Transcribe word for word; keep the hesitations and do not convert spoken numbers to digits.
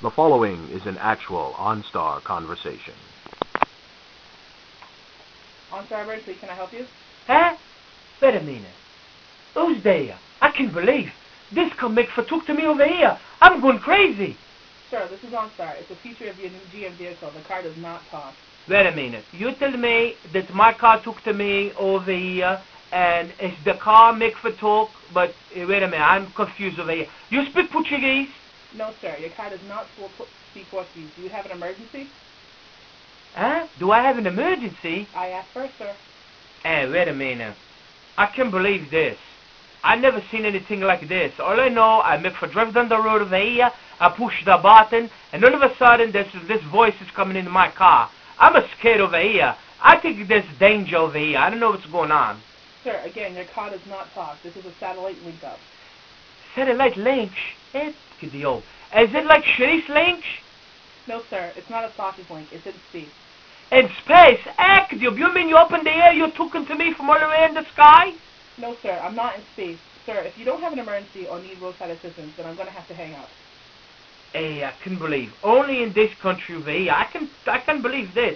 The following is an actual OnStar conversation. OnStar Emergency, can I help you? Huh? Wait a minute. Who's there? I can't believe. This comic for talk to me over here. I'm going crazy. Sir, this is OnStar. It's a feature of your new G M vehicle. The car does not talk. Wait a minute. You tell me that my car took to me over here, and it's the car make for talk, but uh, wait a minute, I'm confused over here. You speak Portuguese? No, sir. Your car does not speak Portuguese. Do you have an emergency? Huh? Do I have an emergency? I asked first, sir. Hey, wait a minute. I can't believe this. I never seen anything like this. All I know, I make for drive down the road over here, I push the button, and all of a sudden this this voice is coming into my car. I'm a scared over here. I think there's danger over here. I don't know what's going on. Sir, again, your car does not talk. This is a satellite link up. Satellite link? Eh, deal. Is it like Sharice link? No, sir. It's not a sausage link. It's in space. In space? Heck, you mean you up in the air, you're talking to me from all the way in the sky? No, sir. I'm not in space. Sir, if you don't have an emergency or need roadside assistance, then I'm going to have to hang up. Hey, I can't believe. Only in this country over here. I can I can believe this.